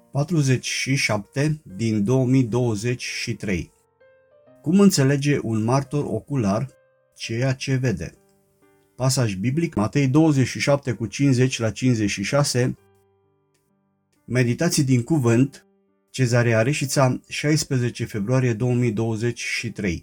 47 din 2023. Cum înțelege un martor ocular ceea ce vede? Pasaj biblic, Matei 27 cu 50 la 56. Meditații din cuvânt, Cezarea Reșița, 16 februarie 2023.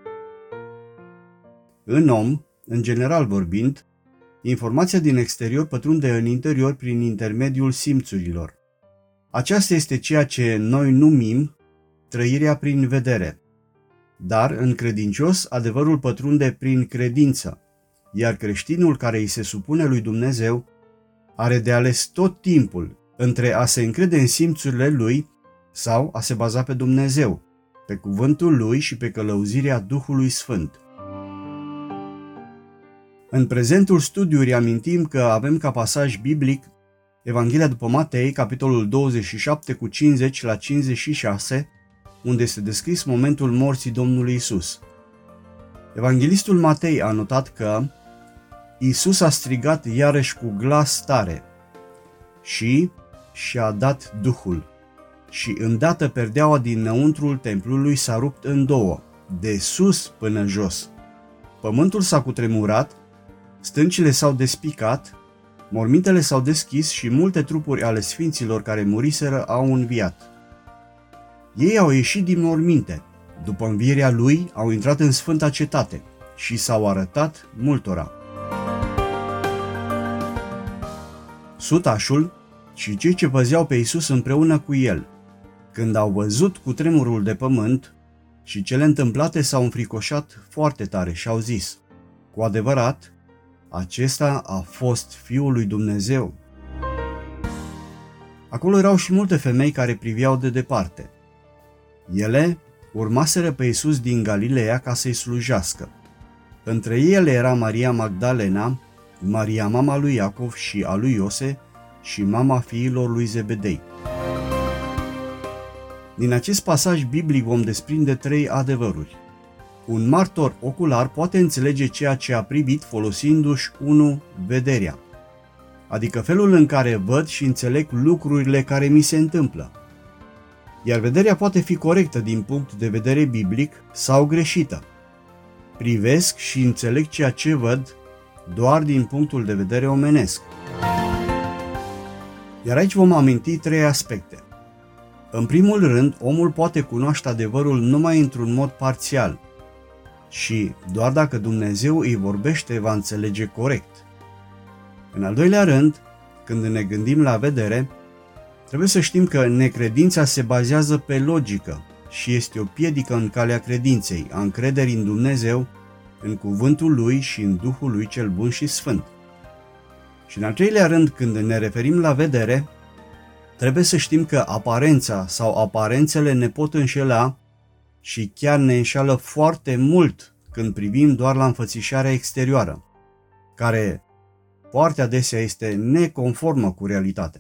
În om, în general vorbind, informația din exterior pătrunde în interior prin intermediul simțurilor. Aceasta este ceea ce noi numim trăirea prin vedere. Dar, în credincios, adevărul pătrunde prin credință, iar creștinul care îi se supune lui Dumnezeu are de ales tot timpul între a se încrede în simțurile lui sau a se baza pe Dumnezeu, pe cuvântul lui și pe călăuzirea Duhului Sfânt. În prezentul studiu reamintim că avem ca pasaj biblic Evanghelia după Matei, capitolul 27 cu 50 la 56, unde este descris momentul morții Domnului Isus. Evanghelistul Matei a notat că Isus a strigat iarăși cu glas tare și și-a dat Duhul și îndată perdeaua dinăuntrul templului s-a rupt în două, de sus până jos. Pământul s-a cutremurat, stâncile s-au despicat, mormintele s-au deschis și multe trupuri ale sfinților care muriseră au înviat. Ei au ieșit din morminte, după învierea lui au intrat în sfânta cetate și s-au arătat multora. Sutașul și cei ce păzeau pe Isus împreună cu el, când au văzut cutremurul de pământ și cele întâmplate, s-au înfricoșat foarte tare și au zis: cu adevărat, acesta a fost Fiul lui Dumnezeu. Acolo erau și multe femei care priveau de departe. Ele urmaseră pe Iisus din Galileea ca să-i slujească. Între ele era Maria Magdalena, Maria mama lui Iacov și a lui Iose și mama fiilor lui Zebedei. Din acest pasaj biblic vom desprinde trei adevăruri. Un martor ocular poate înțelege ceea ce a privit folosindu-și 1. Vederea, adică felul în care văd și înțeleg lucrurile care mi se întâmplă. Iar vederea poate fi corectă din punct de vedere biblic sau greșită. Privesc și înțeleg ceea ce văd doar din punctul de vedere omenesc. Iar aici vom aminti trei aspecte. În primul rând, omul poate cunoaște adevărul numai într-un mod parțial și doar dacă Dumnezeu îi vorbește va înțelege corect. În al doilea rând, când ne gândim la vedere, trebuie să știm că necredința se bazează pe logică și este o piedică în calea credinței, a încrederii în Dumnezeu, în cuvântul Lui și în Duhul Lui cel bun și sfânt. Și în al treilea rând, când ne referim la vedere, trebuie să știm că aparența sau aparențele ne pot înșela și chiar ne înșală foarte mult când privim doar la înfățișarea exterioară, care foarte adesea este neconformă cu realitatea.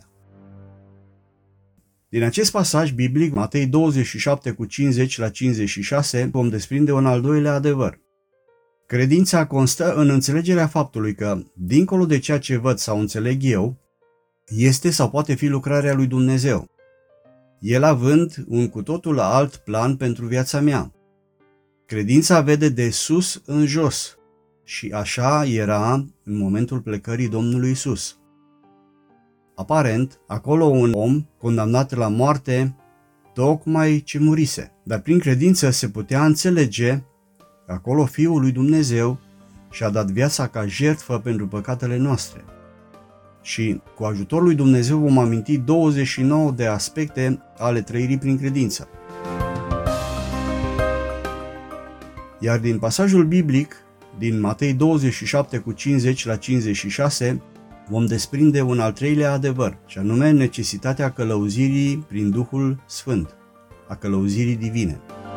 Din acest pasaj biblic, Matei 27 cu 50 la 56, vom desprinde un al doilea adevăr. Credința constă în înțelegerea faptului că, dincolo de ceea ce văd sau înțeleg eu, este sau poate fi lucrarea lui Dumnezeu, El având un cu totul alt plan pentru viața mea. Credința vede de sus în jos și așa era în momentul plecării Domnului Isus. Aparent, acolo un om condamnat la moarte tocmai ce murise, dar prin credință se putea înțelege că acolo Fiul lui Dumnezeu și-a dat viața ca jertfă pentru păcatele noastre. Și cu ajutorul lui Dumnezeu vom aminti 29 de aspecte ale trăirii prin credință. Iar din pasajul biblic, din Matei 27 cu 50 la 56, vom desprinde un al treilea adevăr, și anume necesitatea călăuzirii prin Duhul Sfânt, a călăuzirii divine.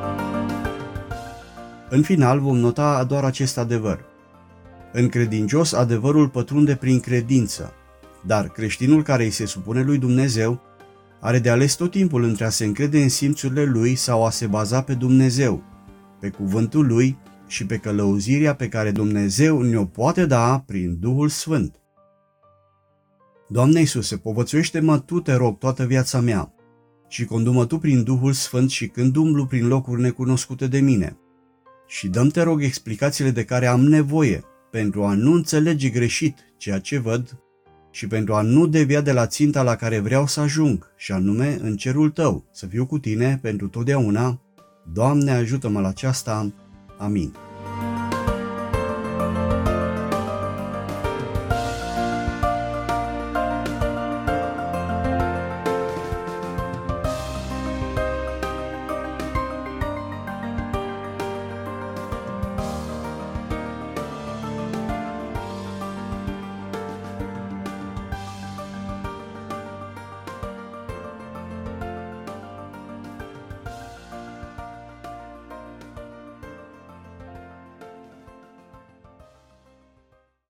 În final vom nota doar acest adevăr. În credincios, adevărul pătrunde prin credință, dar creștinul care îi se supune lui Dumnezeu are de ales tot timpul între a se încrede în simțurile lui sau a se baza pe Dumnezeu, pe cuvântul lui și pe călăuzirea pe care Dumnezeu ne-o poate da prin Duhul Sfânt. Doamne Iisuse, povățuiește-mă Tu, te rog, toată viața mea, și condu-mă Tu prin Duhul Sfânt și când umblu prin locuri necunoscute de mine. Și dă-mi, te rog, explicațiile de care am nevoie pentru a nu înțelege greșit ceea ce văd și pentru a nu devia de la ținta la care vreau să ajung, și anume în cerul Tău, să fiu cu Tine pentru totdeauna. Doamne, ajută-mă la aceasta. Amin.